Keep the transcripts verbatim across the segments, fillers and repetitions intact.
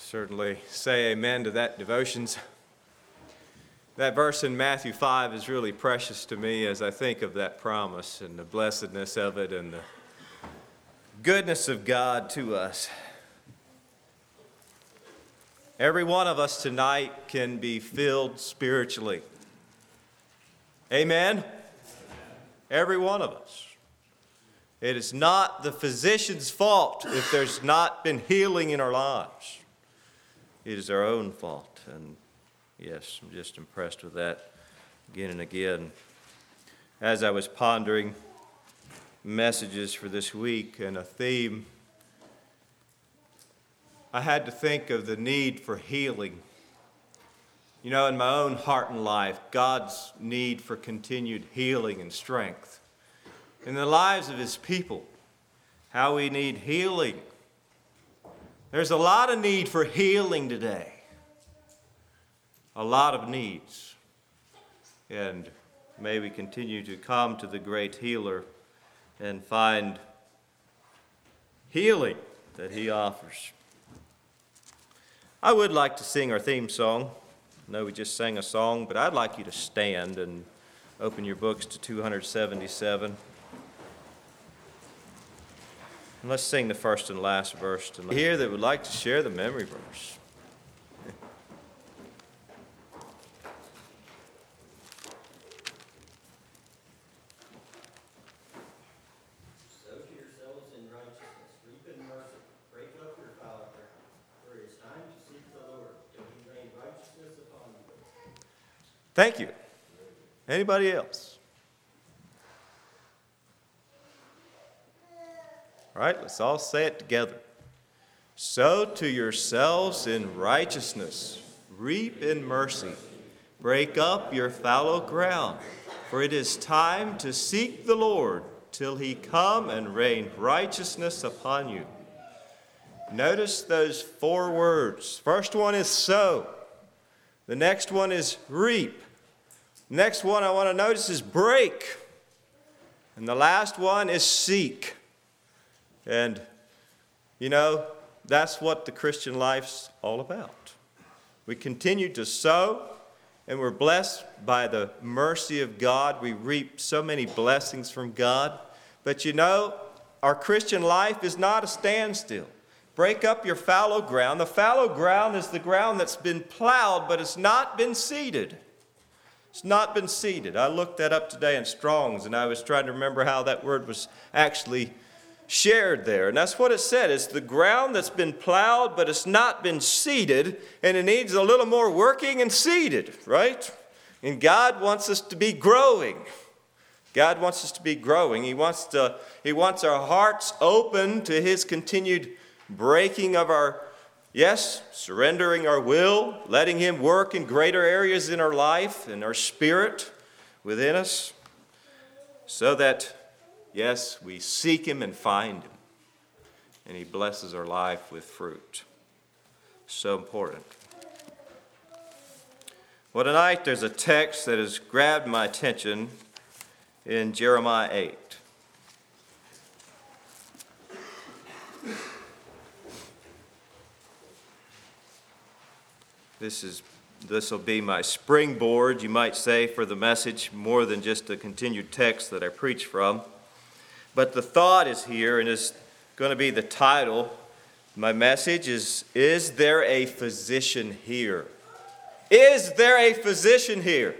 certainly say amen to that devotions. That verse in Matthew five is really precious to me as I think of that promise and the blessedness of it and the goodness of God to us. Every one of us tonight can be filled spiritually. Amen? Every one of us. It is not the physician's fault if there's not been healing in our lives. It is our own fault. And yes, I'm just impressed with that again and again. As I was pondering messages for this week and a theme, I had to think of the need for healing. You know, in my own heart and life, God's need for continued healing and strength. In the lives of His people, how we need healing. There's a lot of need for healing today. A lot of needs. And may we continue to come to the great healer and find healing that He offers. I would like to sing our theme song. I know we just sang a song, but I'd like you to stand and open your books to two seventy-seven. And let's sing the first and last verse tonight. Here that would like to share the memory verse. Sow to yourselves in righteousness, reap in mercy, break up your fallow ground, for it is time to seek the Lord, till He rain righteousness upon you. Thank you. Anybody else? All right, let's all say it together. Sow to yourselves in righteousness, reap in mercy, break up your fallow ground, for it is time to seek the Lord till He come and rain righteousness upon you. Notice those four words. First one is sow. The next one is reap. Next one I want to notice is break. And the last one is seek. And, you know, that's what the Christian life's all about. We continue to sow, and we're blessed by the mercy of God. We reap so many blessings from God. But, you know, our Christian life is not a standstill. Break up your fallow ground. The fallow ground is the ground that's been plowed, but it's not been seeded. It's not been seeded. I looked that up today in Strong's, and I was trying to remember how that word was actually shared there. And that's what it said. It's the ground that's been plowed, but it's not been seeded, and it needs a little more working and seeded, right? And God wants us to be growing. God wants us to be growing. He wants to, He wants our hearts open to His continued breaking of our, yes, surrendering our will, letting Him work in greater areas in our life and our spirit within us, so that yes, we seek Him and find Him, and He blesses our life with fruit. So important. Well, tonight there's a text that has grabbed my attention in Jeremiah eight. This is This will be my springboard, you might say, for the message, more than just a continued text that I preach from. But the thought is here, and is going to be the title. My message is, Is there a physician here? Is there a physician here?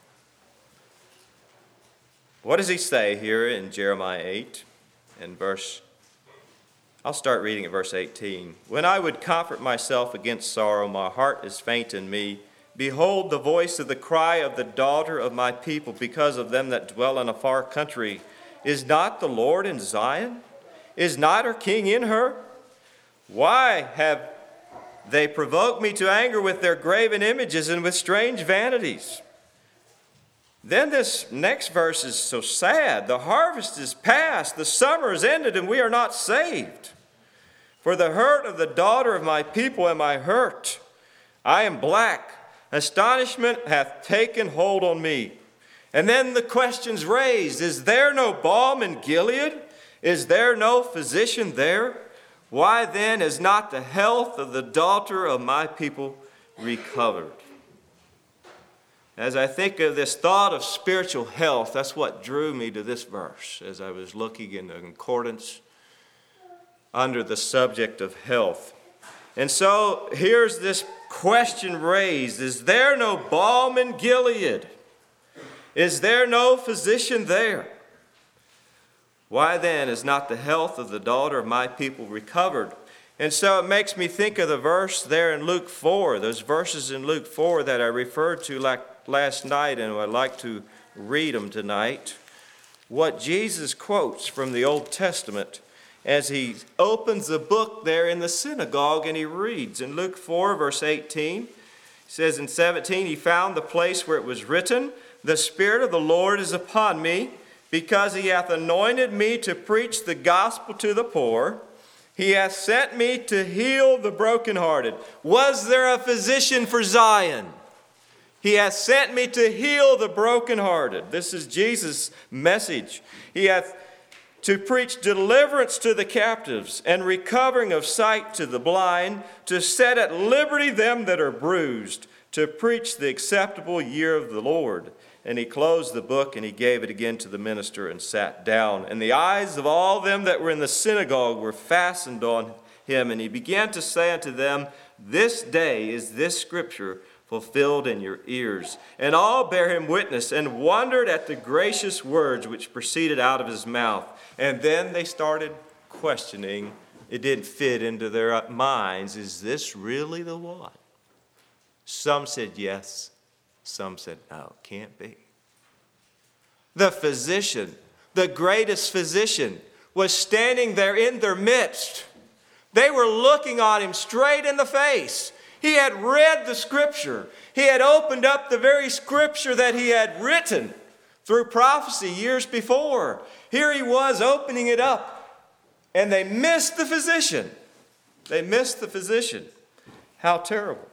What does he say here in Jeremiah eight and verse, I'll start reading at verse eighteen. When I would comfort myself against sorrow, my heart is faint in me. Behold the voice of the cry of the daughter of my people because of them that dwell in a far country. Is not the Lord in Zion? Is not her king in her? Why have they provoked me to anger with their graven images and with strange vanities? Then this next verse is so sad. The harvest is past, the summer is ended, and we are not saved. For the hurt of the daughter of my people am I hurt. I am black. Astonishment hath taken hold on me. And then the question's raised, is there no balm in Gilead? Is there no physician there? Why then is not the health of the daughter of my people recovered? As I think of this thought of spiritual health, that's what drew me to this verse as I was looking in the concordance under the subject of health. And so here's this question raised: is there no balm in Gilead? Is there no physician there? Why then is not the health of the daughter of my people recovered? And so it makes me think of the verse there in Luke four, those verses in Luke four that I referred to like last night, and I'd like to read them tonight. What Jesus quotes from the Old Testament as he opens the book there in the synagogue, and he reads in Luke four, verse eighteen. He says in seventeen, he found the place where it was written, "The Spirit of the Lord is upon me, because he hath anointed me to preach the gospel to the poor. He hath sent me to heal the brokenhearted." Was there a physician for Zion? He hath sent me to heal the brokenhearted. This is Jesus' message. He hath to preach deliverance to the captives and recovering of sight to the blind, to set at liberty them that are bruised, to preach the acceptable year of the Lord. And he closed the book, and he gave it again to the minister and sat down. And the eyes of all them that were in the synagogue were fastened on him. And he began to say unto them, "This day is this scripture fulfilled in your ears." And all bare him witness, and wondered at the gracious words which proceeded out of his mouth. And then they started questioning. It didn't fit into their minds. Is this really the one? Some said yes. Some said, no, can't be. The physician, the greatest physician, was standing there in their midst. They were looking on him straight in the face. He had read the scripture. He had opened up the very scripture that he had written through prophecy years before. Here he was opening it up, and they missed the physician. They missed the physician. How terrible.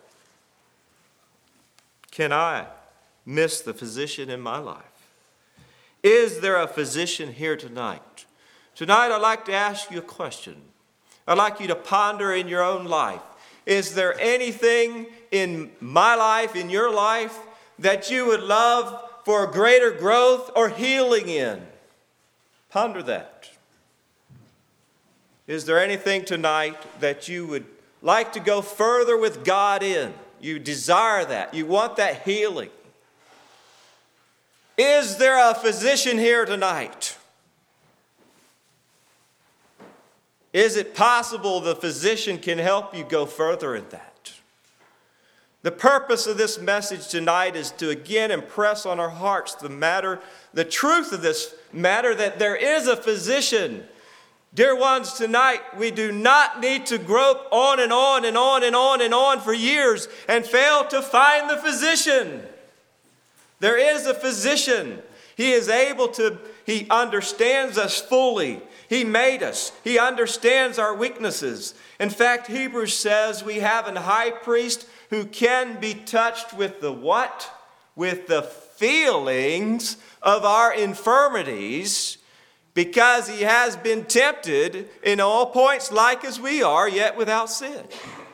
Can I miss the physician in my life? Is there a physician here tonight? Tonight I'd like to ask you a question. I'd like you to ponder in your own life. Is there anything in my life, in your life, that you would love for greater growth or healing in? Ponder that. Is there anything tonight that you would like to go further with God in? You desire that. You want that healing. Is there a physician here tonight? Is it possible the physician can help you go further in that? The purpose of this message tonight is to again impress on our hearts the matter, the truth of this matter, that there is a physician. Dear ones, tonight we do not need to grope on and on and on and on and on for years and fail to find the physician. There is a physician. He is able to, he understands us fully. He made us. He understands our weaknesses. In fact, Hebrews says we have an high priest who can be touched with the what? With the feelings of our infirmities, because he has been tempted in all points like as we are, yet without sin.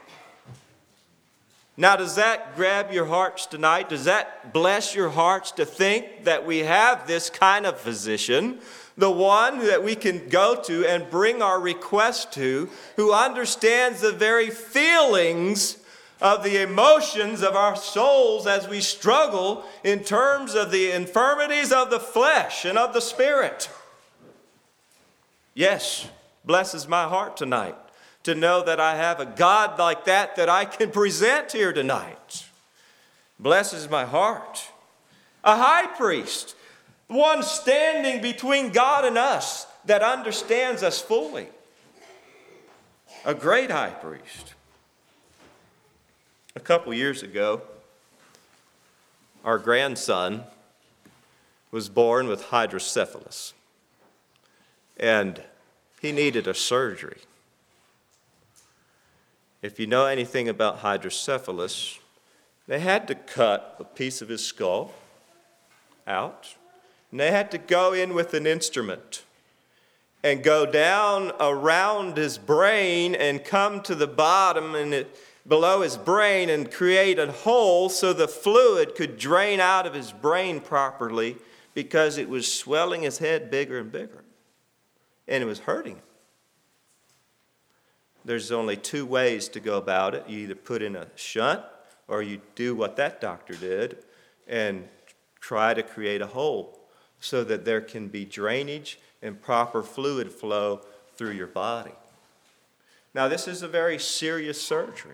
Now, does that grab your hearts tonight? Does that bless your hearts to think that we have this kind of physician, the one that we can go to and bring our request to, who understands the very feelings of the emotions of our souls as we struggle in terms of the infirmities of the flesh and of the spirit? Yes, blesses my heart tonight to know that I have a God like that that I can present here tonight. Blesses my heart. A high priest, one standing between God and us that understands us fully. A great high priest. A couple years ago, our grandson was born with hydrocephalus, and he needed a surgery. If you know anything about hydrocephalus, they had to cut a piece of his skull out, and they had to go in with an instrument and go down around his brain and come to the bottom and it, below his brain and create a hole so the fluid could drain out of his brain properly because it was swelling his head bigger and bigger. And it was hurting him. There's only two ways to go about it. You either put in a shunt or you do what that doctor did and try to create a hole so that there can be drainage and proper fluid flow through your body. Now, this is a very serious surgery.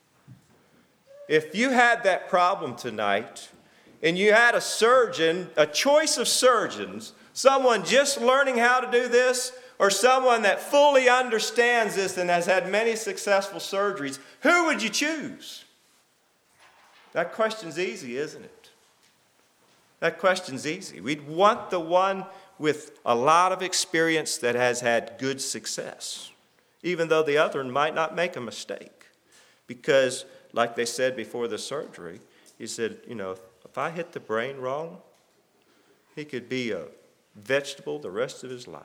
If you had that problem tonight and you had a surgeon, a choice of surgeons, someone just learning how to do this or someone that fully understands this and has had many successful surgeries, who would you choose? That question's easy, isn't it? That question's easy. We'd want the one with a lot of experience that has had good success, even though the other one might not make a mistake. Because, like they said before the surgery, he said, you know, if I hit the brain wrong, he could be a vegetable the rest of his life.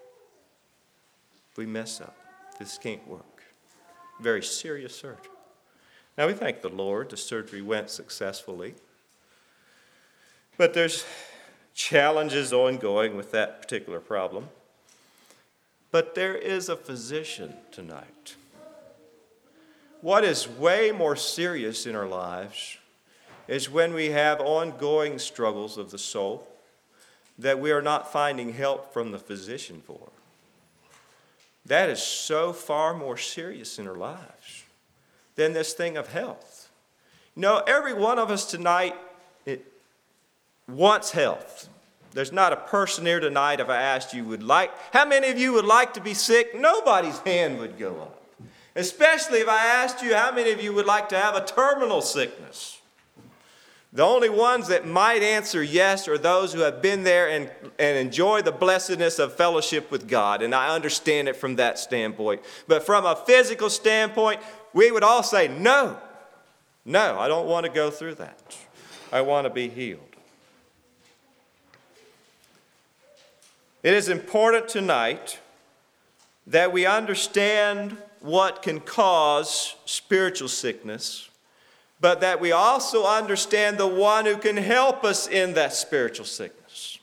If we mess up, this can't work. Very serious surgery. Now, we thank the Lord the surgery went successfully. But there's challenges ongoing with that particular problem. But there is a physician tonight. What is way more serious in our lives is when we have ongoing struggles of the soul that we are not finding help from the physician for. That is so far more serious in our lives than this thing of health. You know, every one of us tonight it wants health. There's not a person here tonight, if I asked you would like, how many of you would like to be sick? Nobody's hand would go up. Especially if I asked you how many of you would like to have a terminal sickness. The only ones that might answer yes are those who have been there and, and enjoy the blessedness of fellowship with God. And I understand it from that standpoint. But from a physical standpoint, we would all say, no, no, I don't want to go through that. I want to be healed. It is important tonight that we understand what can cause spiritual sickness, but that we also understand the one who can help us in that spiritual sickness.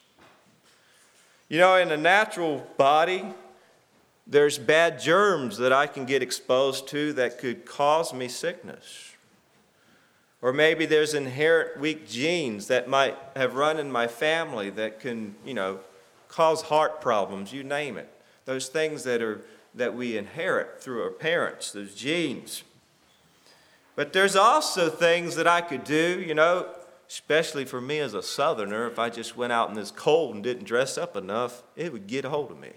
You know, in the natural body, there's bad germs that I can get exposed to that could cause me sickness. Or maybe there's inherent weak genes that might have run in my family that can, you know, cause heart problems, you name it. Those things that are that we inherit through our parents, those genes. But there's also things that I could do, you know, especially for me as a Southerner, if I just went out in this cold and didn't dress up enough, it would get a hold of me.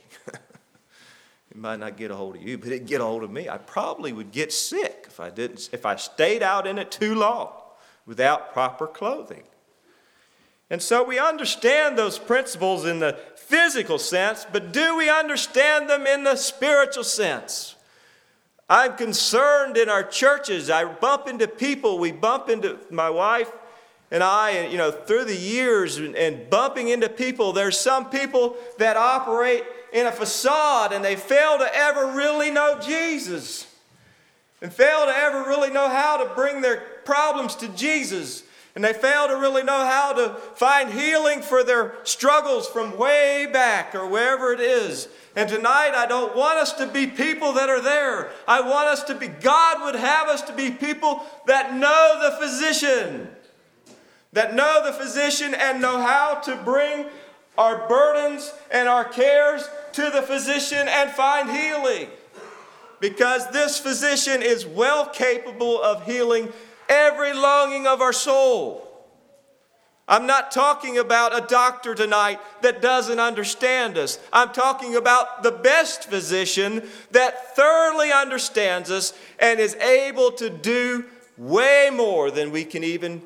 It might not get a hold of you, but it'd get a hold of me. I probably would get sick if I didn't, if I stayed out in it too long without proper clothing. And so we understand those principles in the physical sense, but do we understand them in the spiritual sense? I'm concerned in our churches. I bump into people. We bump into, my wife and I, you know, through the years and, and bumping into people. There's some people that operate in a facade and they fail to ever really know Jesus and fail to ever really know how to bring their problems to Jesus. And they fail to really know how to find healing for their struggles from way back or wherever it is. And tonight, I don't want us to be people that are there. I want us to be, God would have us to be people that know the physician. That know the physician and know how to bring our burdens and our cares to the physician and find healing. Because this physician is well capable of healing every longing of our soul. I'm not talking about a doctor tonight that doesn't understand us. I'm talking about the best physician that thoroughly understands us and is able to do way more than we can even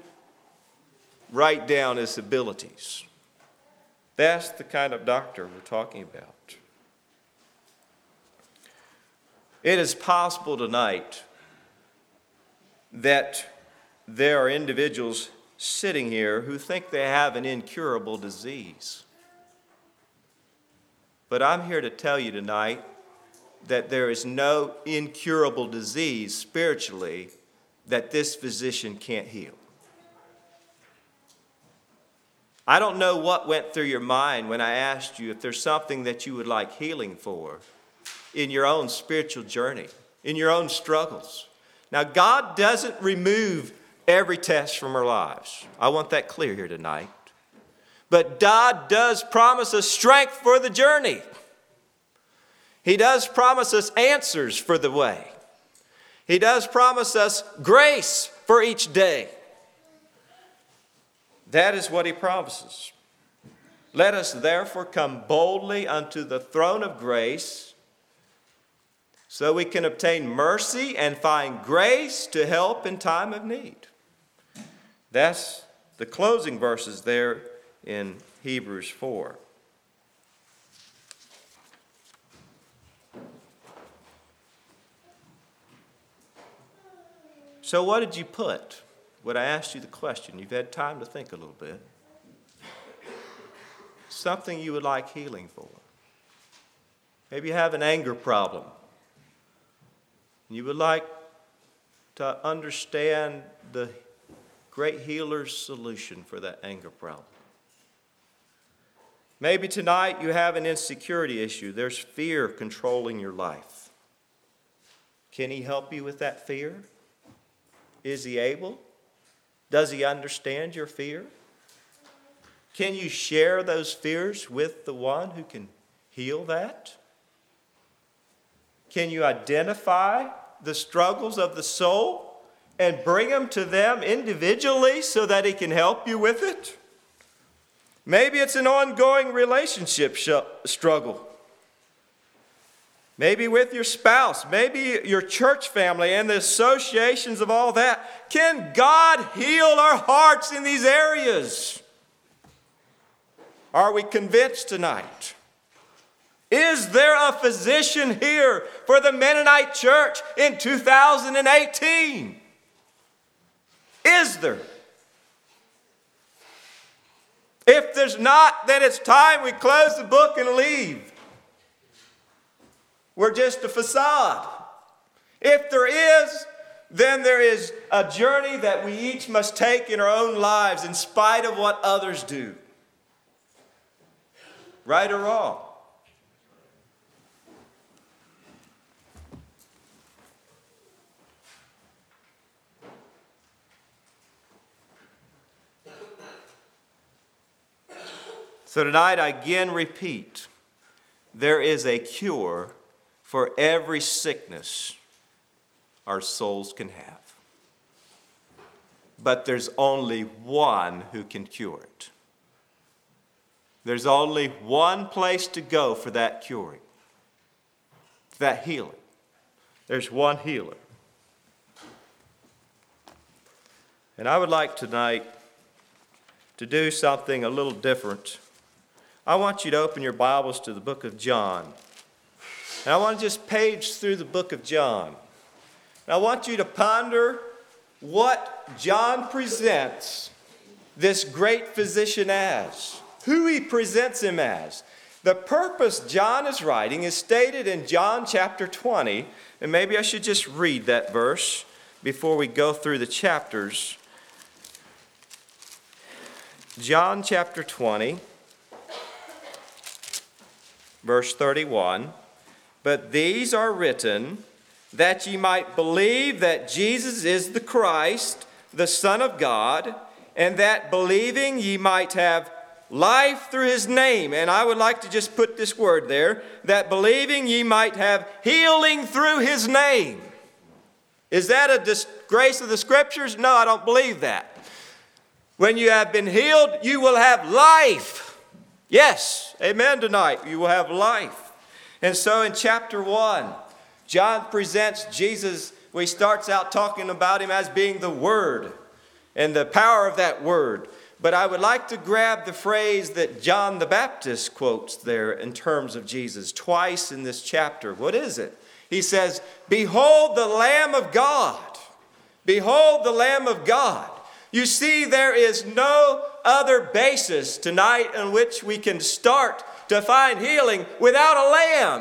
write down as abilities. That's the kind of doctor we're talking about. It is possible tonight that there are individuals sitting here who think they have an incurable disease. But I'm here to tell you tonight that there is no incurable disease spiritually that this physician can't heal. I don't know what went through your mind when I asked you if there's something that you would like healing for in your own spiritual journey, in your own struggles. Now, God doesn't remove every test from our lives. I want that clear here tonight. But God does promise us strength for the journey. He does promise us answers for the way. He does promise us grace for each day. That is what he promises. Let us therefore come boldly unto the throne of grace so we can obtain mercy and find grace to help in time of need. That's the closing verses there in Hebrews four. So what did you put when I asked you the question? You've had time to think a little bit. Something you would like healing for. Maybe you have an anger problem. You would like to understand the great healer's solution for that anger problem. Maybe tonight you have an insecurity issue. There's fear controlling your life. Can he help you with that fear? Is he able? Does he understand your fear? Can you share those fears with the one who can heal that? Can you identify the struggles of the soul and bring them to them individually so that he can help you with it? Maybe it's an ongoing relationship sh- struggle. Maybe with your spouse, maybe your church family and the associations of all that. Can God heal our hearts in these areas? Are we convinced tonight? Is there a physician here for the Mennonite church in two thousand eighteen? Is there? If there's not, then it's time we close the book and leave. We're just a facade. If there is, then there is a journey that we each must take in our own lives in spite of what others do. Right or wrong? So tonight I again repeat, there is a cure for every sickness our souls can have. But there's only one who can cure it. There's only one place to go for that curing, that healing. There's one healer. And I would like tonight to do something a little different. I want you to open your Bibles to the book of John. And I want to just page through the book of John. And I want you to ponder what John presents this great physician as, who he presents him as. The purpose John is writing is stated in John chapter twenty, and maybe I should just read that verse before we go through the chapters. John chapter twenty, verse thirty-one. But these are written that ye might believe that Jesus is the Christ, the Son of God, and that believing ye might have life through his name. And I would like to just put this word there, that believing ye might have healing through his name. Is that a disgrace of the Scriptures? No, I don't believe that. When you have been healed, you will have life. Yes, amen tonight. You will have life. And so in chapter one, John presents Jesus. Well, he starts out talking about him as being the Word and the power of that Word. But I would like to grab the phrase that John the Baptist quotes there in terms of Jesus twice in this chapter. What is it? He says, "Behold the Lamb of God. Behold the Lamb of God." You see, there is no other basis tonight on which we can start to find healing without a lamb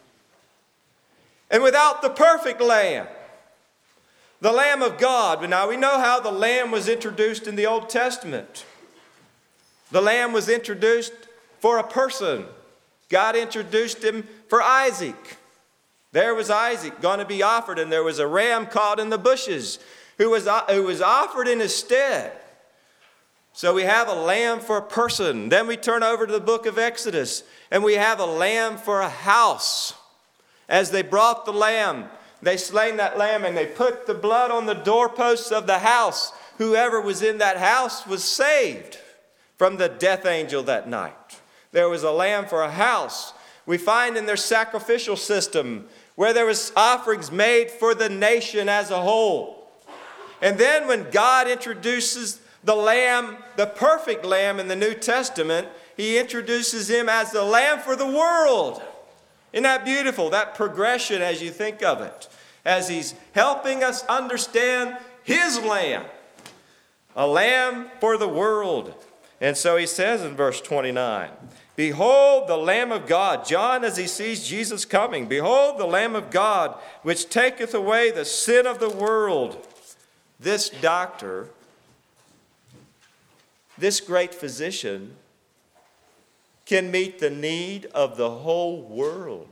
and without the perfect lamb, the Lamb of God. But now we know how the lamb was introduced in the Old Testament. The lamb was introduced for a person. God introduced him for Isaac. There was Isaac going to be offered, and there was a ram caught in the bushes who was, who was offered in his stead. So we have a lamb for a person. Then we turn over to the book of Exodus, and we have a lamb for a house. As they brought the lamb, they slain that lamb, and they put the blood on the doorposts of the house. Whoever was in that house was saved from the death angel that night. There was a lamb for a house. We find in their sacrificial system where there was offerings made for the nation as a whole. And then when God introduces the lamb, the perfect lamb in the New Testament, he introduces him as the lamb for the world. Isn't that beautiful? That progression as you think of it, as he's helping us understand his lamb, a lamb for the world. And so he says in verse twenty-nine, behold the Lamb of God. John, as he sees Jesus coming, behold the Lamb of God, which taketh away the sin of the world. This doctor, this great physician, can meet the need of the whole world.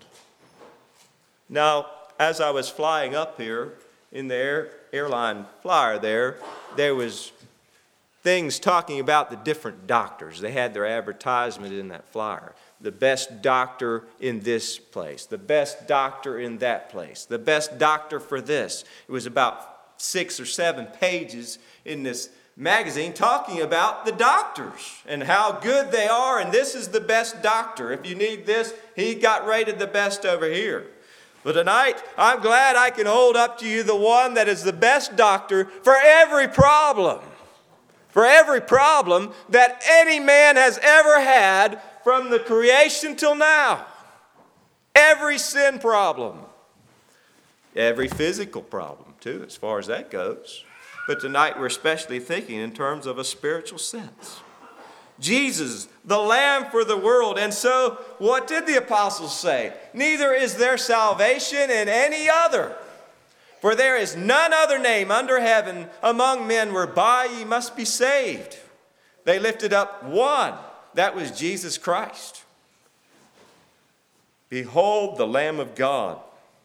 Now, as I was flying up here in the air, airline flyer there, there was things talking about the different doctors. They had their advertisement in that flyer. The best doctor in this place. The best doctor in that place. The best doctor for this. It was about six or seven pages in this magazine talking about the doctors and how good they are, and this is the best doctor. If you need this, he got rated the best over here. But tonight, I'm glad I can hold up to you the one that is the best doctor for every problem. For every problem that any man has ever had from the creation till now. Every sin problem. Every physical problem, too, as far as that goes. But tonight we're especially thinking in terms of a spiritual sense. Jesus, the Lamb for the world. And so, what did the apostles say? Neither is there salvation in any other. For there is none other name under heaven among men whereby ye must be saved. They lifted up one. That was Jesus Christ. Behold the Lamb of God.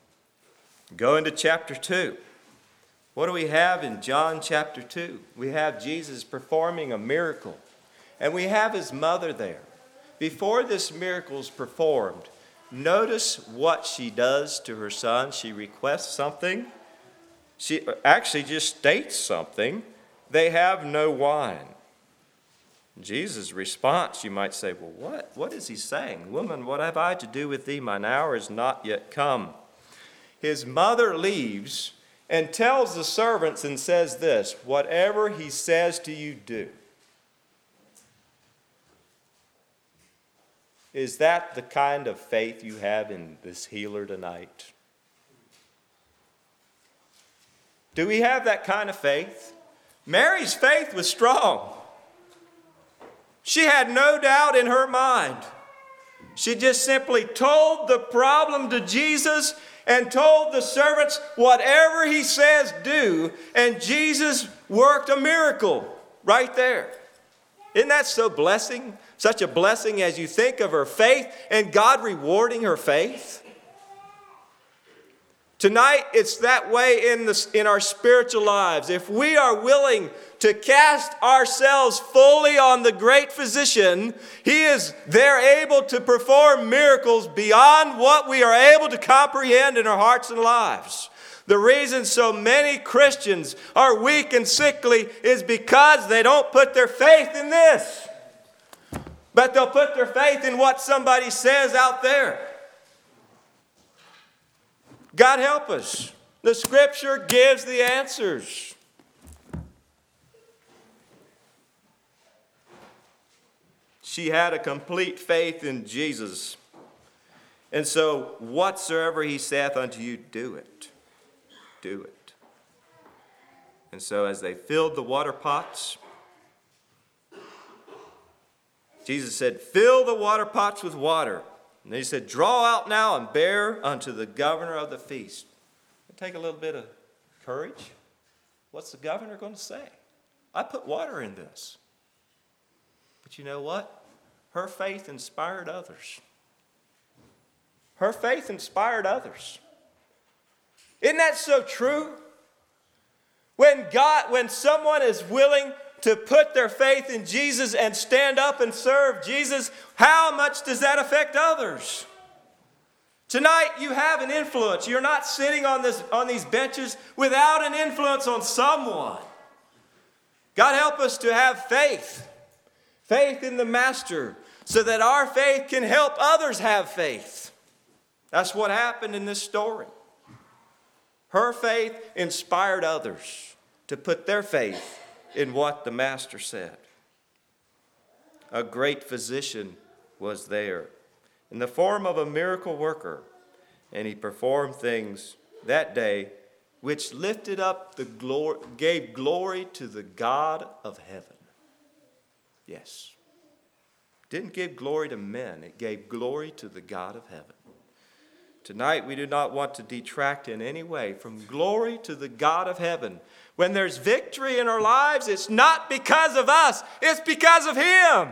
Go into chapter two. What do we have in John chapter two? We have Jesus performing a miracle. And we have his mother there. Before this miracle is performed, notice what she does to her son. She requests something. She actually just states something. They have no wine. Jesus' response, you might say, well, what? What is he saying? Woman, what have I to do with thee? Mine hour is not yet come. His mother leaves and tells the servants and says this, whatever he says to you, do. Is that the kind of faith you have in this healer tonight? Do we have that kind of faith? Mary's faith was strong. She had no doubt in her mind. She just simply told the problem to Jesus and told the servants, whatever he says, do. And Jesus worked a miracle right there. Isn't that so blessing? Such a blessing as you think of her faith and God rewarding her faith. Tonight, it's that way in, the, in our spiritual lives. If we are willing to cast ourselves fully on the great physician, he is there able to perform miracles beyond what we are able to comprehend in our hearts and lives. The reason so many Christians are weak and sickly is because they don't put their faith in this. But they'll put their faith in what somebody says out there. God help us. The Scripture gives the answers. She had a complete faith in Jesus. And so, whatsoever he saith unto you, do it. Do it. And so, as they filled the water pots, Jesus said, fill the water pots with water. And he said, draw out now and bear unto the governor of the feast. Take a little bit of courage. What's the governor going to say? I put water in this. But you know what? Her faith inspired others. Her faith inspired others. Isn't that so true? When God, when someone is willing to put their faith in Jesus and stand up and serve Jesus, how much does that affect others? Tonight you have an influence. You're not sitting on this on these benches without an influence on someone. God help us to have faith. Faith in the Master, so that our faith can help others have faith. That's what happened in this story. Her faith inspired others to put their faith in what the Master said. A great physician was there in the form of a miracle worker, and he performed things that day which lifted up the glory, gave glory to the God of heaven. Yes. Didn't give glory to men, it gave glory to the God of heaven. Tonight we do not want to detract in any way from glory to the God of heaven. When there's victory in our lives, it's not because of us, it's because of Him.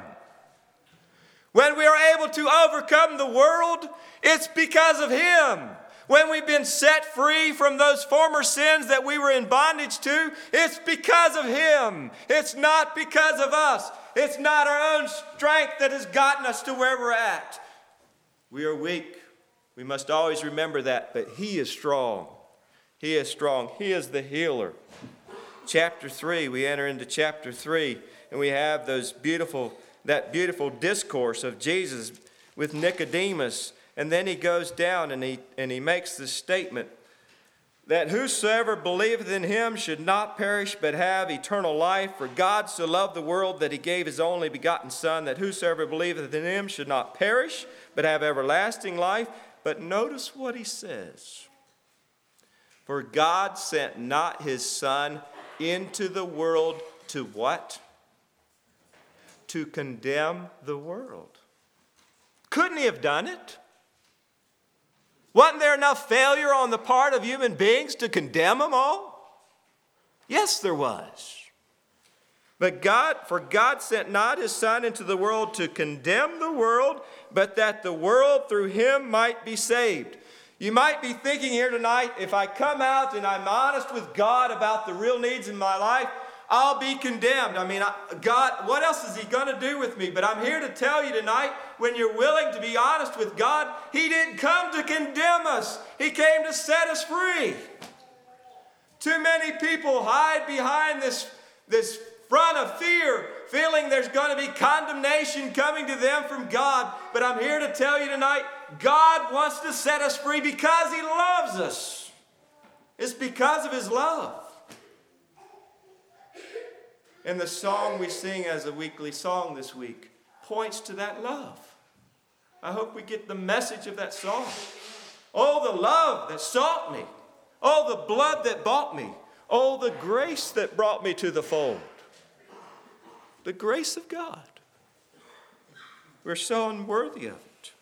When we are able to overcome the world, it's because of Him. When we've been set free from those former sins that we were in bondage to, it's because of Him. It's not because of us. It's not our own strength that has gotten us to where we're at. We are weak. We must always remember that, but He is strong. He is strong. He is the healer. Chapter three, we enter into chapter three, and we have those beautiful, that beautiful discourse of Jesus with Nicodemus. And then he goes down and he, and he makes this statement that whosoever believeth in Him should not perish but have eternal life. For God so loved the world that He gave His only begotten Son, that whosoever believeth in Him should not perish but have everlasting life. But notice what he says. For God sent not His Son into the world to what? To condemn the world. Couldn't He have done it? Wasn't there enough failure on the part of human beings to condemn them all? Yes, there was. But God, for God sent not His Son into the world to condemn the world, but that the world through Him might be saved. You might be thinking here tonight, if I come out and I'm honest with God about the real needs in my life, I'll be condemned. I mean, God, what else is He going to do with me? But I'm here to tell you tonight, when you're willing to be honest with God, He didn't come to condemn us. He came to set us free. Too many people hide behind this, this front of fear, feeling there's going to be condemnation coming to them from God. But I'm here to tell you tonight, God wants to set us free because He loves us. It's because of His love. And the song we sing as a weekly song this week points to that love. I hope we get the message of that song. Oh, the love that sought me. Oh, the blood that bought me. Oh, the grace that brought me to the fold. The grace of God. We're so unworthy of it.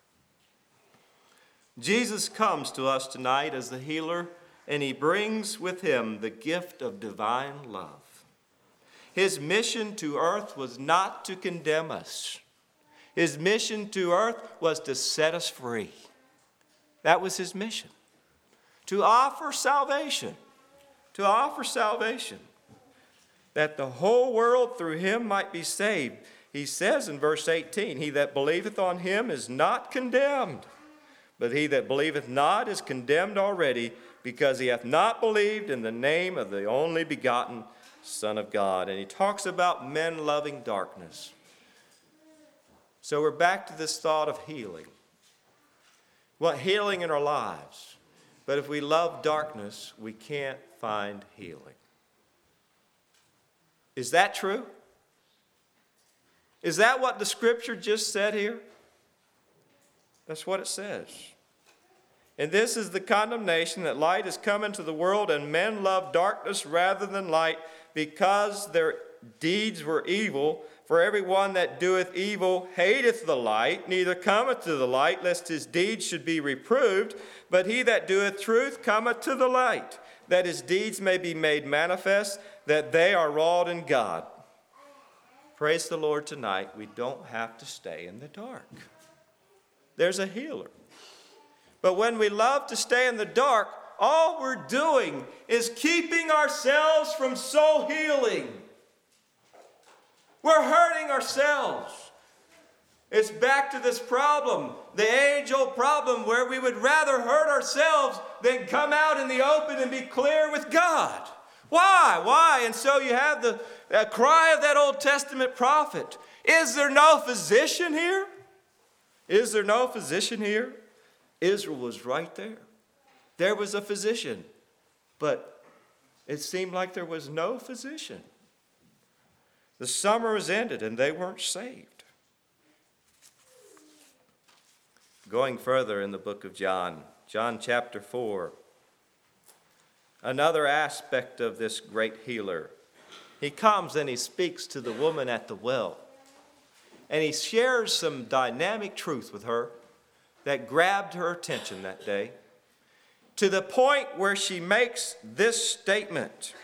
Jesus comes to us tonight as the healer, and He brings with Him the gift of divine love. His mission to earth was not to condemn us. His mission to earth was to set us free. That was His mission. To offer salvation. To offer salvation. That the whole world through Him might be saved. He says in verse eighteen, He that believeth on Him is not condemned, but he that believeth not is condemned already, because he hath not believed in the name of the only begotten Son of God. And he talks about men loving darkness. So we're back to this thought of healing. We want healing in our lives. But if we love darkness, we can't find healing. Is that true? Is that what the scripture just said here? That's what it says. And this is the condemnation, that light is come into the world, and men love darkness rather than light, because their deeds were evil. For every one that doeth evil hateth the light, neither cometh to the light, lest his deeds should be reproved. But he that doeth truth cometh to the light, that his deeds may be made manifest, that they are wrought in God. Praise the Lord tonight. We don't have to stay in the dark. There's a healer. But when we love to stay in the dark, all we're doing is keeping ourselves from soul healing. We're hurting ourselves. It's back to this problem, the age-old problem where we would rather hurt ourselves than come out in the open and be clear with God. Why? Why? And so you have the uh, cry of that Old Testament prophet. Is there no physician here? Is there no physician here? Israel was right there. There was a physician, but it seemed like there was no physician. The summer was ended and they weren't saved. Going further in the book of John, John chapter four, another aspect of this great healer. He comes and he speaks to the woman at the well, and he shares some dynamic truth with her that grabbed her attention that day, to the point where she makes this statement.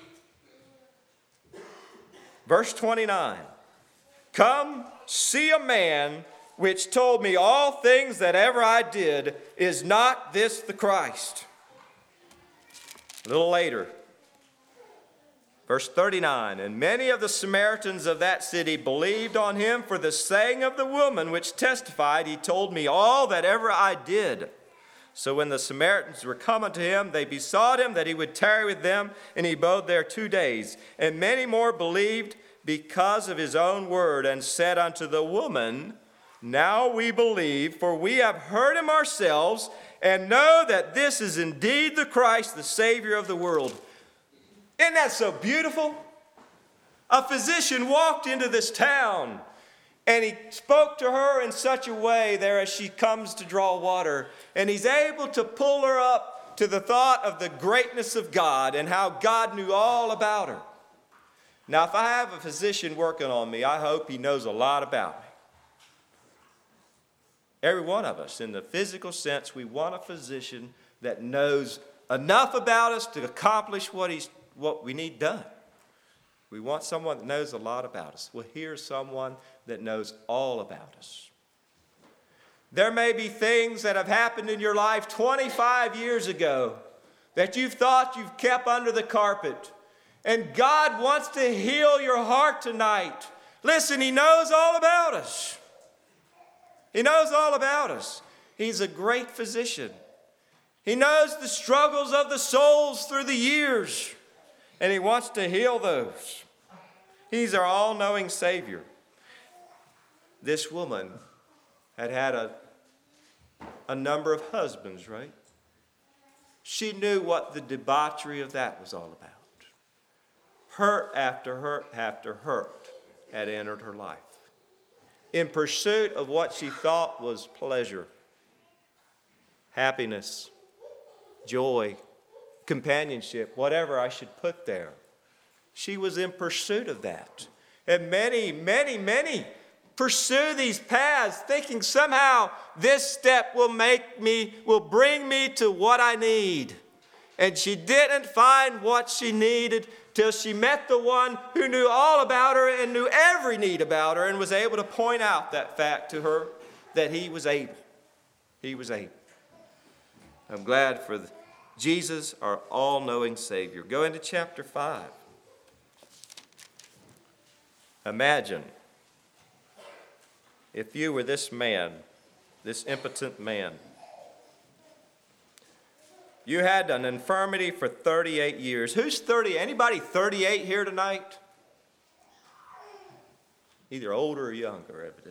Verse twenty-nine, come see a man which told me all things that ever I did. Is not this the Christ? A little later, verse thirty-nine, and many of the Samaritans of that city believed on him for the saying of the woman which testified, he told me all that ever I did. So when the Samaritans were come unto him, they besought him that he would tarry with them, and he abode there two days. And many more believed because of his own word, and said unto the woman, now we believe, for we have heard him ourselves, and know that this is indeed the Christ, the Savior of the world. Isn't that so beautiful? A physician walked into this town, and he spoke to her in such a way there as she comes to draw water. And he's able to pull her up to the thought of the greatness of God and how God knew all about her. Now, if I have a physician working on me, I hope he knows a lot about me. Every one of us, in the physical sense, we want a physician that knows enough about us to accomplish what, he's, what we need done. We want someone that knows a lot about us. Well, here's someone that knows all about us. There may be things that have happened in your life twenty-five years ago that you've thought you've kept under the carpet. And God wants to heal your heart tonight. Listen, he knows all about us. He knows all about us. He's a great physician. He knows the struggles of the souls through the years, and he wants to heal those. He's our all-knowing Savior. This woman had had a, a number of husbands, right? She knew what the debauchery of that was all about. Hurt after hurt after hurt had entered her life, in pursuit of what she thought was pleasure, happiness, joy, companionship, whatever I should put there. She was in pursuit of that. And many, many, many pursue these paths thinking somehow this step will make me, will bring me to what I need. And she didn't find what she needed till she met the one who knew all about her and knew every need about her and was able to point out that fact to her that he was able. He was able. I'm glad for the, Jesus, our all-knowing Savior. Go into chapter five. Imagine if you were this man, this impotent man. You had an infirmity for thirty-eight years. Who's thirty? Anybody thirty-eight here tonight? Either older or younger, evidently.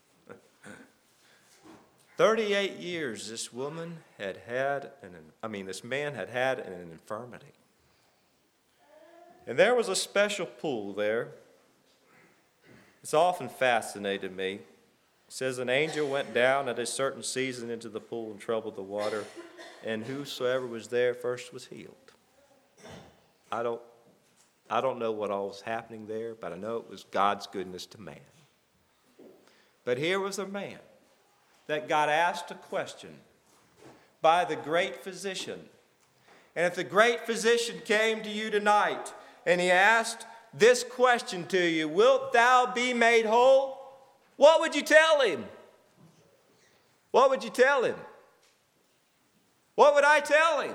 thirty-eight years this woman had had, an, I mean, this man had had an infirmity. And there was a special pool there. It's often fascinated me. It says an angel went down at a certain season into the pool and troubled the water, and whosoever was there first was healed. I don't, I don't know what all was happening there, but I know it was God's goodness to man. But here was a man that got asked a question by the great physician. And if the great physician came to you tonight and he asked this question to you, wilt thou be made whole? What would you tell him? What would you tell him? What would I tell him?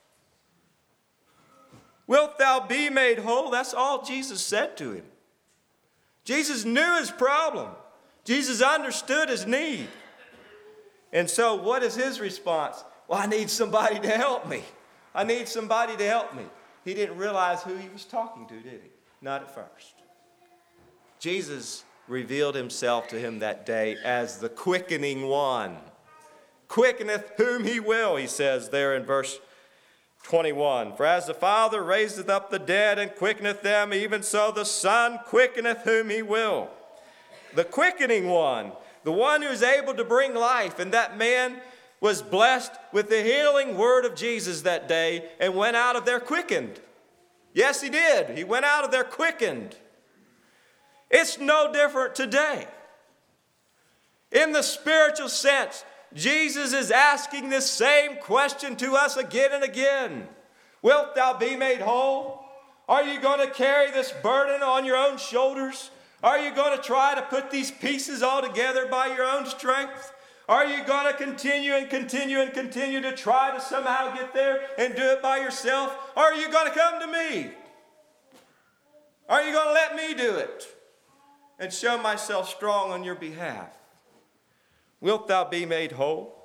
Wilt thou be made whole? That's all Jesus said to him. Jesus knew his problem. Jesus understood his need. And so what is his response? Well, I need somebody to help me. I need somebody to help me. He didn't realize who he was talking to, did he? Not at first. Jesus revealed himself to him that day as the quickening one. Quickeneth whom he will, he says there in verse twenty-one. For as the Father raiseth up the dead and quickeneth them, even so the Son quickeneth whom he will. The quickening one, the one who is able to bring life. And that man was blessed with the healing word of Jesus that day and went out of there quickened. Yes, he did. He went out of there quickened. It's no different today. In the spiritual sense, Jesus is asking this same question to us again and again. Wilt thou be made whole? Are you going to carry this burden on your own shoulders? Are you going to try to put these pieces all together by your own strength? Are you going to continue and continue and continue to try to somehow get there and do it by yourself? Or are you going to come to me? Are you going to let me do it and show myself strong on your behalf? Wilt thou be made whole?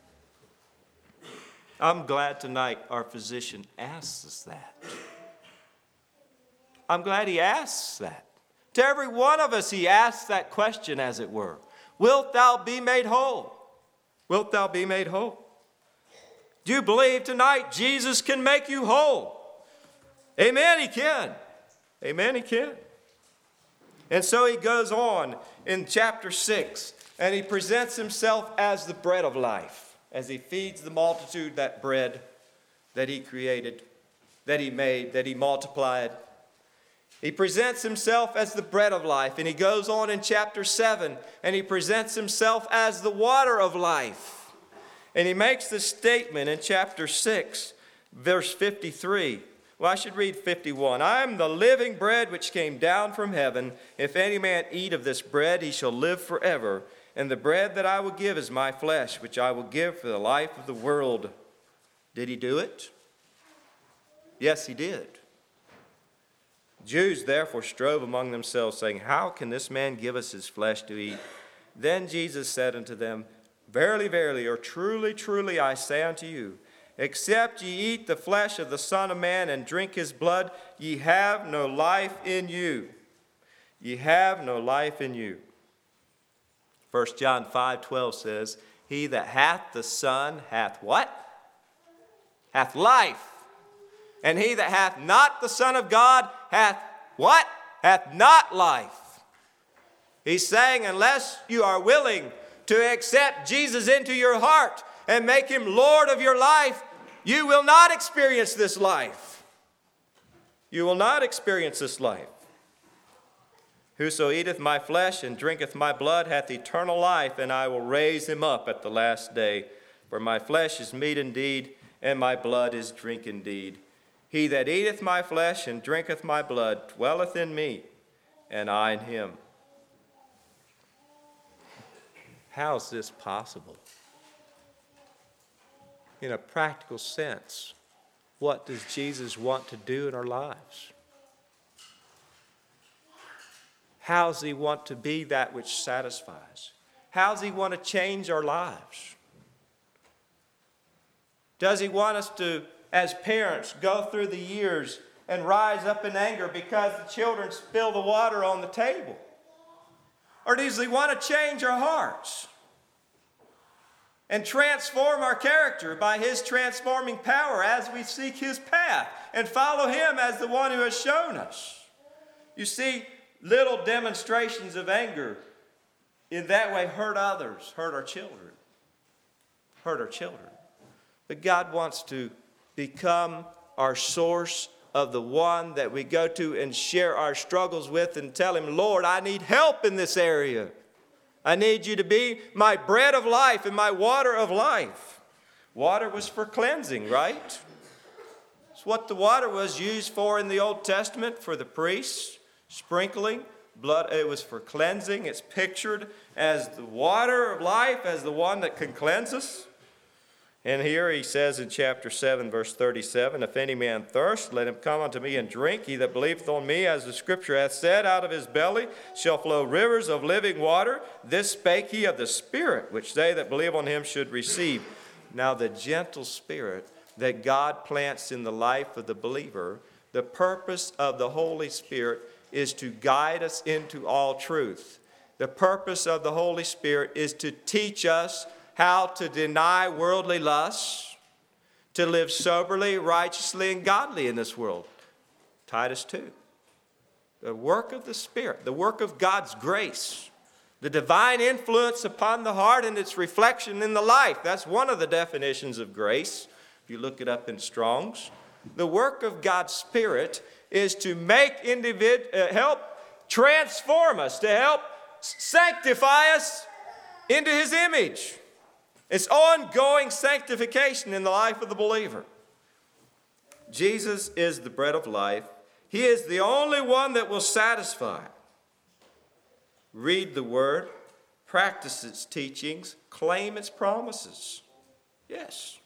I'm glad tonight our physician asks us that. I'm glad he asks that. To every one of us, he asks that question, as it were. Wilt thou be made whole? Wilt thou be made whole? Do you believe tonight Jesus can make you whole? Amen, he can. Amen, he can. And so he goes on in chapter six, and he presents himself as the bread of life, as he feeds the multitude that bread that he created, that he made, that he multiplied. He presents himself as the bread of life. And he goes on in chapter seven, and he presents himself as the water of life. And he makes this statement in chapter six, verse fifty-three. Well, I should read fifty-one. I am the living bread which came down from heaven. If any man eat of this bread, he shall live forever. And the bread that I will give is my flesh, which I will give for the life of the world. Did he do it? Yes, he did. Jews therefore strove among themselves, saying, how can this man give us his flesh to eat? Then Jesus said unto them, verily, verily, or truly, truly, I say unto you, except ye eat the flesh of the Son of Man and drink his blood, ye have no life in you. Ye have no life in you. First John five twelve says, he that hath the Son hath what? Hath life. And he that hath not the Son of God hath what? Hath not life. He's saying, unless you are willing to accept Jesus into your heart and make him Lord of your life, you will not experience this life. You will not experience this life. Whoso eateth my flesh and drinketh my blood hath eternal life, and I will raise him up at the last day. For my flesh is meat indeed, and my blood is drink indeed. He that eateth my flesh and drinketh my blood dwelleth in me, and I in him. How is this possible? In a practical sense, what does Jesus want to do in our lives? How does he want to be that which satisfies? How does he want to change our lives? Does he want us to, as parents, go through the years and rise up in anger because the children spill the water on the table? Or does he want to change our hearts and transform our character by his transforming power as we seek his path and follow him as the one who has shown us? You see, little demonstrations of anger in that way hurt others, hurt our children, hurt our children. But God wants to become our source of the one that we go to and share our struggles with and tell him, Lord, I need help in this area. I need you to be my bread of life and my water of life. Water was for cleansing, right? It's what the water was used for in the Old Testament for the priests, sprinkling. Blood, it was for cleansing. It's pictured as the water of life, as the one that can cleanse us. And here he says in chapter seven, verse thirty-seven, if any man thirst, let him come unto me and drink. He that believeth on me, as the scripture hath said, out of his belly shall flow rivers of living water. This spake he of the Spirit, which they that believe on him should receive. Now the gentle Spirit that God plants in the life of the believer, the purpose of the Holy Spirit is to guide us into all truth. The purpose of the Holy Spirit is to teach us how to deny worldly lusts, to live soberly, righteously, and godly in this world. Titus two. The work of the Spirit, the work of God's grace, the divine influence upon the heart and its reflection in the life. That's one of the definitions of grace, if you look it up in Strong's. The work of God's Spirit is to make individ- uh, help transform us, to help sanctify us into his image. It's ongoing sanctification in the life of the believer. Jesus is the bread of life. He is the only one that will satisfy. Read the word, practice its teachings, claim its promises. Yes.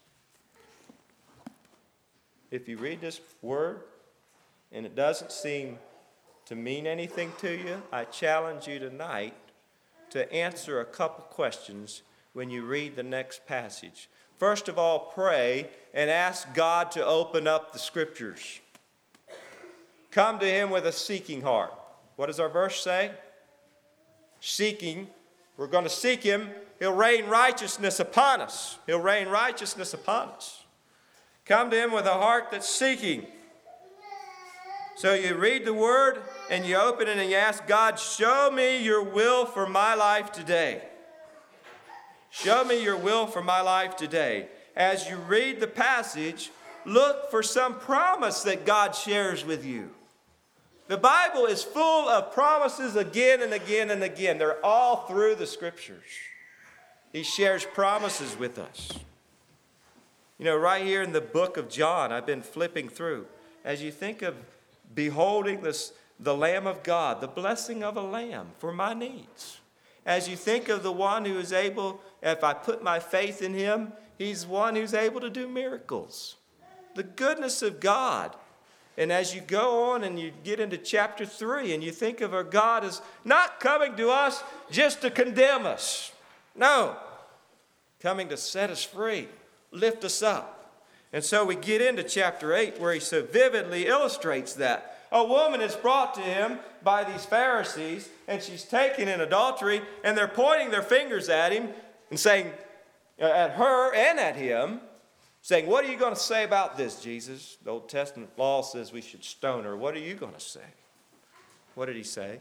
If you read this word and it doesn't seem to mean anything to you, I challenge you tonight to answer a couple questions when you read the next passage. First of all, pray and ask God to open up the scriptures. Come to him with a seeking heart. What does our verse say? Seeking. We're going to seek him. He'll rain righteousness upon us. He'll rain righteousness upon us. Come to him with a heart that's seeking. So you read the word and you open it and you ask God, show me your will for my life today. Show me your will for my life today. As you read the passage, look for some promise that God shares with you. The Bible is full of promises again and again and again. They're all through the scriptures. He shares promises with us. You know, right here in the book of John, I've been flipping through. As you think of beholding this, the Lamb of God, the blessing of a lamb for my needs. As you think of the one who is able, if I put my faith in him, he's one who's able to do miracles. The goodness of God. And as you go on and you get into chapter three and you think of our God as not coming to us just to condemn us. No. Coming to set us free, lift us up. And so we get into chapter eight where he so vividly illustrates that. A woman is brought to him by these Pharisees, and she's taken in adultery, and they're pointing their fingers at him and saying, at her and at him, saying, what are you going to say about this, Jesus? The Old Testament law says we should stone her. What are you going to say? What did he say?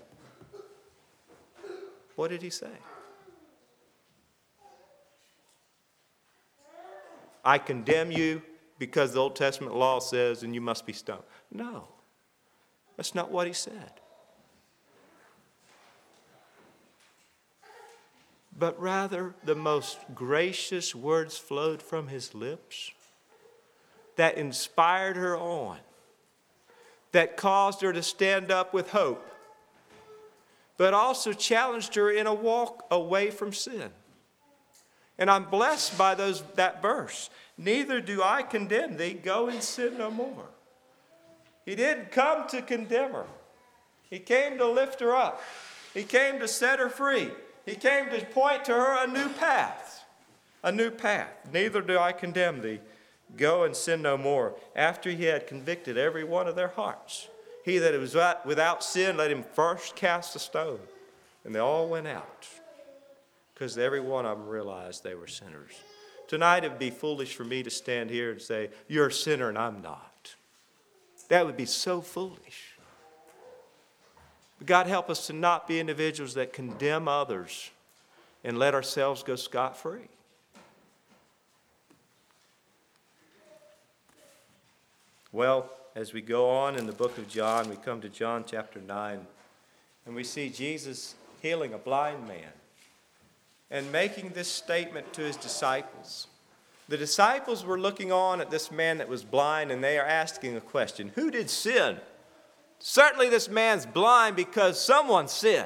What did he say? I condemn you because the Old Testament law says, and you must be stoned. No. That's not what he said. But rather, the most gracious words flowed from his lips that inspired her on, that caused her to stand up with hope, but also challenged her in a walk away from sin. And I'm blessed by those that verse. Neither do I condemn thee, go and sin no more. He didn't come to condemn her. He came to lift her up. He came to set her free. He came to point to her a new path. A new path. Neither do I condemn thee. Go and sin no more. After he had convicted every one of their hearts. He that was without sin, let him first cast a stone. And they all went out. Because every one of them realized they were sinners. Tonight it would be foolish for me to stand here and say, you're a sinner and I'm not. That would be so foolish. But God help us to not be individuals that condemn others and let ourselves go scot-free. Well, as we go on in the book of John, we come to John chapter nine, and we see Jesus healing a blind man and making this statement to his disciples. The disciples were looking on at this man that was blind, and they are asking a question. Who did sin? Certainly this man's blind because someone sinned.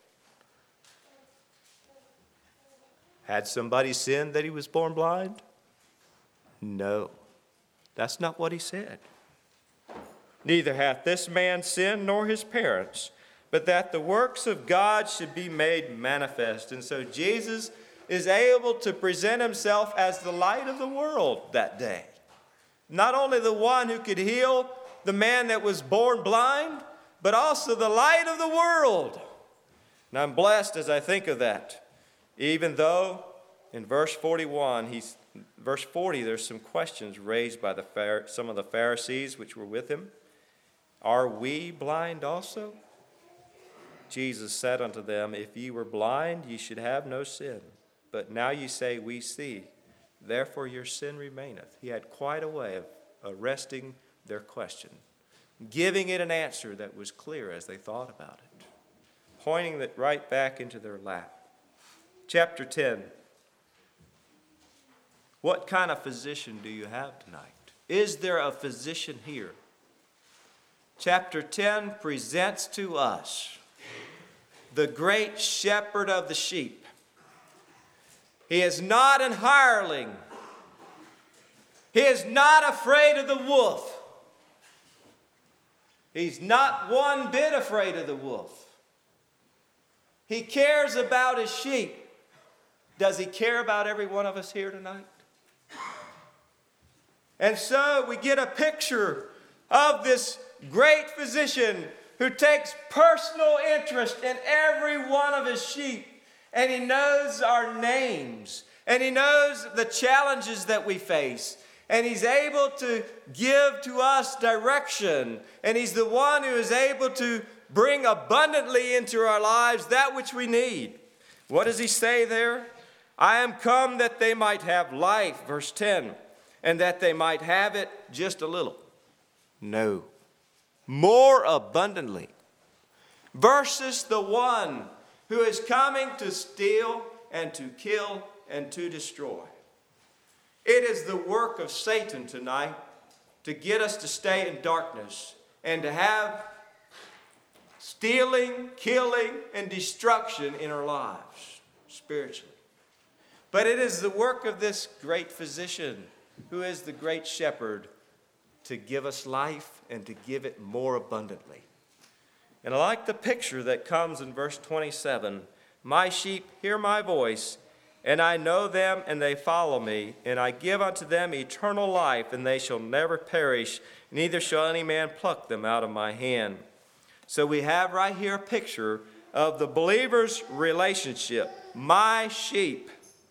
Had somebody sinned that he was born blind? No, that's not what he said. Neither hath this man sinned nor his parents, but that the works of God should be made manifest. And so Jesus is able to present himself as the light of the world that day. Not only the one who could heal the man that was born blind, but also the light of the world. And I'm blessed as I think of that. Even though in verse forty-one, he's, verse forty, there's some questions raised by the some of the Pharisees which were with him. Are we blind also? Jesus said unto them, if ye were blind, ye should have no sin. But now ye say, we see, therefore your sin remaineth. He had quite a way of arresting their question, giving it an answer that was clear as they thought about it, pointing it right back into their lap. Chapter ten. What kind of physician do you have tonight? Is there a physician here? Chapter ten presents to us the great shepherd of the sheep. He is not an hireling. He is not afraid of the wolf. He's not one bit afraid of the wolf. He cares about his sheep. Does he care about every one of us here tonight? And so we get a picture of this great physician who takes personal interest in every one of his sheep. And he knows our names. And he knows the challenges that we face. And he's able to give to us direction. And he's the one who is able to bring abundantly into our lives that which we need. What does he say there? I am come that they might have life, verse ten, and that they might have it just a little. No. More abundantly. Versus the one who is coming to steal and to kill and to destroy. It is the work of Satan tonight to get us to stay in darkness and to have stealing, killing, and destruction in our lives spiritually. But it is the work of this great physician who is the great shepherd to give us life and to give it more abundantly. And I like the picture that comes in verse twenty-seven. My sheep hear my voice, and I know them, and they follow me. And I give unto them eternal life, and they shall never perish, neither shall any man pluck them out of my hand. So we have right here a picture of the believer's relationship, my sheep,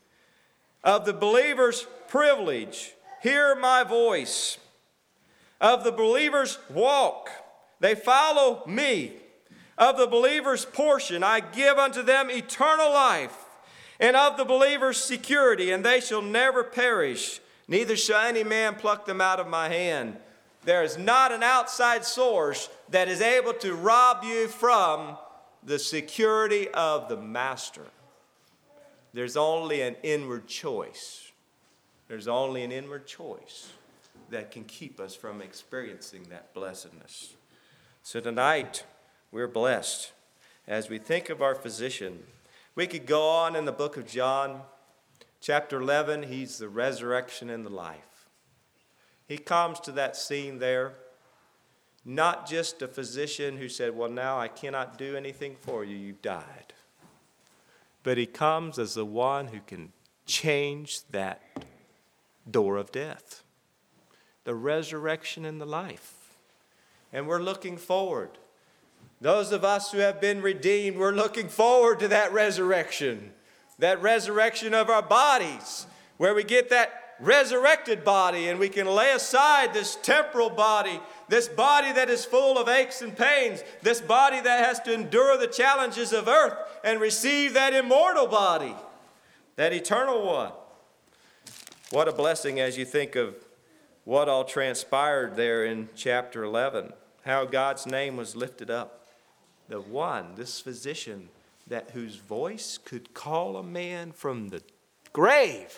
of the believer's privilege, hear my voice, of the believer's walk, they follow me, of the believer's portion, I give unto them eternal life, and of the believer's security, and they shall never perish, neither shall any man pluck them out of my hand. There is not an outside source that is able to rob you from the security of the master. There's only an inward choice. There's only an inward choice that can keep us from experiencing that blessedness. So tonight, we're blessed. As we think of our physician, we could go on in the book of John, chapter eleven, he's the resurrection and the life. He comes to that scene there, not just a physician who said, well, now I cannot do anything for you, you've died. But he comes as the one who can change that door of death, the resurrection and the life. And we're looking forward. Those of us who have been redeemed, we're looking forward to that resurrection, that resurrection of our bodies, where we get that resurrected body and we can lay aside this temporal body, this body that is full of aches and pains, this body that has to endure the challenges of earth and receive that immortal body, that eternal one. What a blessing as you think of what all transpired there in chapter eleven, how God's name was lifted up. The one, this physician, that whose voice could call a man from the grave.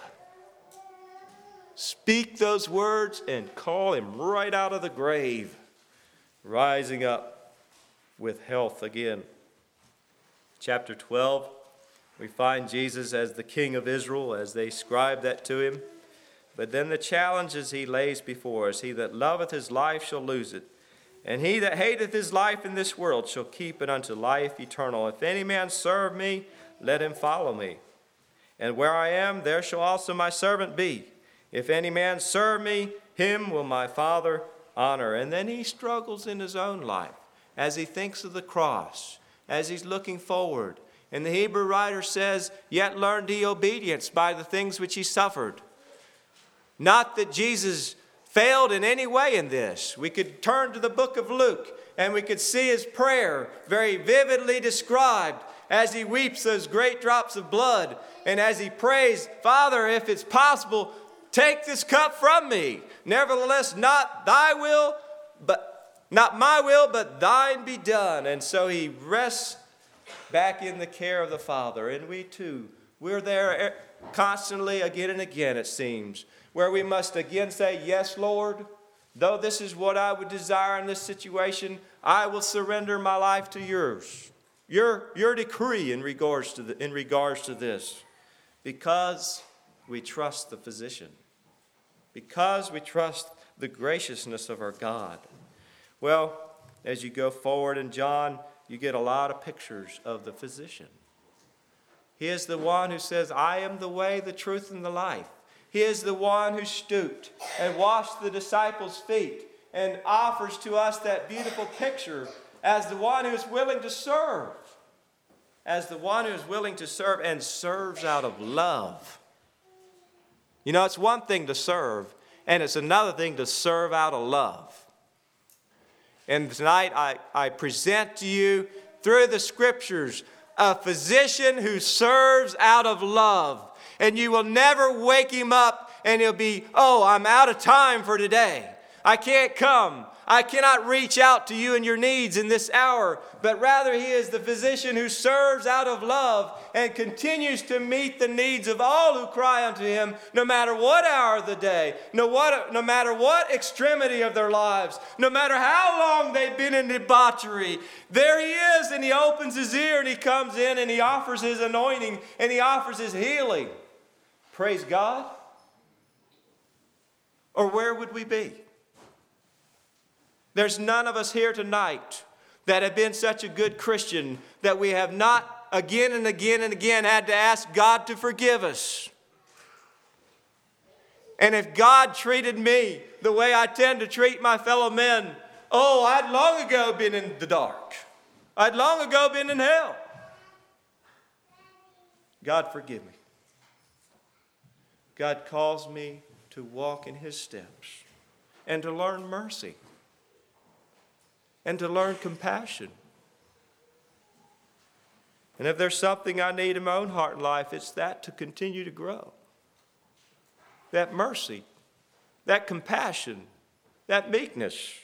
Speak those words and call him right out of the grave, rising up with health again. Chapter twelve, we find Jesus as the King of Israel, as they ascribe that to him. But then the challenges he lays before us: he that loveth his life shall lose it, and he that hateth his life in this world shall keep it unto life eternal. If any man serve me, let him follow me. And where I am, there shall also my servant be. If any man serve me, him will my Father honor. And then he struggles in his own life as he thinks of the cross, as he's looking forward. And the Hebrew writer says, yet learned he obedience by the things which he suffered. Not that Jesus failed in any way in this. We could turn to the book of Luke and we could see his prayer very vividly described as he weeps those great drops of blood and as he prays, Father, if it's possible, take this cup from me. Nevertheless, not thy will, but not my will, but thine be done. And so he rests back in the care of the Father. And we too, we're there constantly again and again, it seems, where we must again say, yes, Lord, though this is what I would desire in this situation, I will surrender my life to yours. Your, your decree in regards to the, in regards to this. Because we trust the physician. Because we trust the graciousness of our God. Well, as you go forward in John, you get a lot of pictures of the physician. He is the one who says, I am the way, the truth, and the life. He is the one who stooped and washed the disciples' feet and offers to us that beautiful picture as the one who is willing to serve. As the one who is willing to serve and serves out of love. You know, it's one thing to serve, and it's another thing to serve out of love. And tonight I, I present to you, through the scriptures, a physician who serves out of love. And you will never wake him up and he'll be, oh, I'm out of time for today. I can't come. I cannot reach out to you and your needs in this hour. But rather he is the physician who serves out of love and continues to meet the needs of all who cry unto him, no matter what hour of the day, no, what, no matter what extremity of their lives, no matter how long they've been in debauchery. There he is, and he opens his ear and he comes in and he offers his anointing and he offers his healing. Praise God. Or where would we be? There's none of us here tonight that have been such a good Christian that we have not again and again and again had to ask God to forgive us. And if God treated me the way I tend to treat my fellow men, oh, I'd long ago been in the dark. I'd long ago been in hell. God forgive me. God calls me to walk in his steps and to learn mercy and to learn compassion. And if there's something I need in my own heart and life, it's that to continue to grow. That mercy, that compassion, that meekness.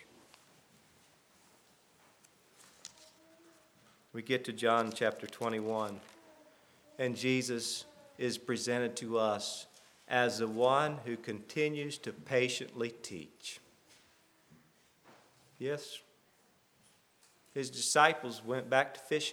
We get to John chapter twenty-one, and Jesus is presented to us as the one who continues to patiently teach. Yes, his disciples went back to fishing.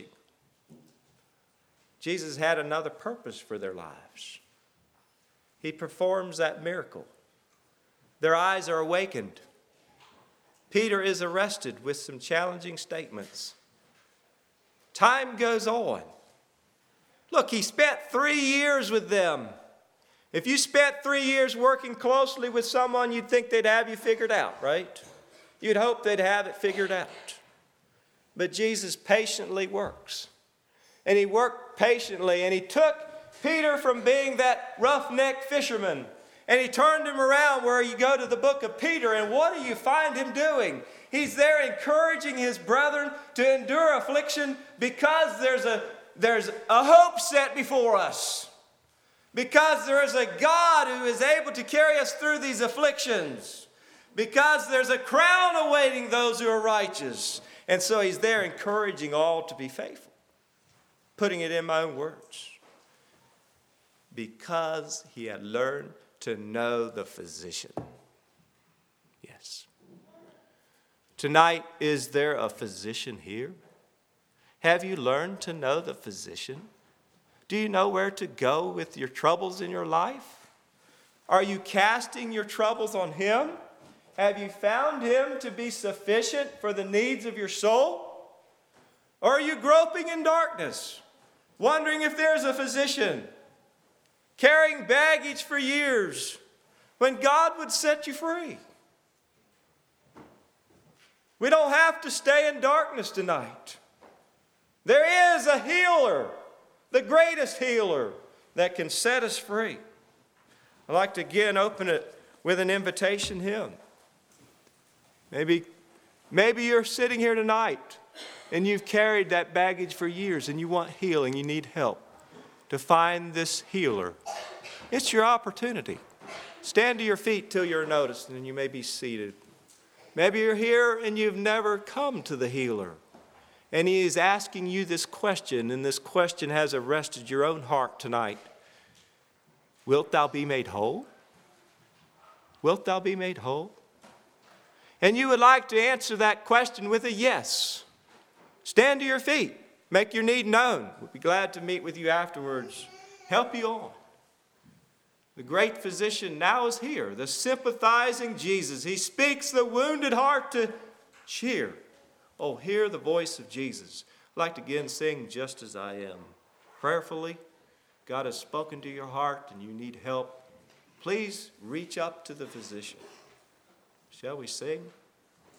Jesus had another purpose for their lives. He performs that miracle. Their eyes are awakened. Peter is arrested with some challenging statements. Time goes on. Look, he spent three years with them. If you spent three years working closely with someone, you'd think they'd have you figured out, right? You'd hope they'd have it figured out. But Jesus patiently works. And he worked patiently, and he took Peter from being that roughneck fisherman, and he turned him around where you go to the book of Peter, and what do you find him doing? He's there encouraging his brethren to endure affliction because there's a, there's a hope set before us. Because there is a God who is able to carry us through these afflictions. because there's a crown awaiting those who are righteous. And so he's there encouraging all to be faithful. Putting it in my own words. Because he had learned to know the physician. Yes. Tonight, is there a physician here? Have you learned to know the physician? Do you know where to go with your troubles in your life? Are you casting your troubles on him? Have you found him to be sufficient for the needs of your soul? Or are you groping in darkness, wondering if there's a physician, carrying baggage for years, when God would set you free? We don't have to stay in darkness tonight. There is a healer, the greatest healer, that can set us free. I'd like to again open it with an invitation hymn. Maybe, maybe you're sitting here tonight and you've carried that baggage for years and you want healing, you need help to find this healer. It's your opportunity. Stand to your feet till you're noticed and you may be seated. Maybe you're here and you've never come to the healer. And he is asking you this question, and this question has arrested your own heart tonight. Wilt thou be made whole? Wilt thou be made whole? And you would like to answer that question with a yes. Stand to your feet. Make your need known. We'll be glad to meet with you afterwards. Help you on. The great physician now is here, the sympathizing Jesus. He speaks the wounded heart to cheer. Oh, hear the voice of Jesus. I'd like to again sing Just As I Am. Prayerfully, God has spoken to your heart and you need help. Please reach up to the physician. Shall we sing?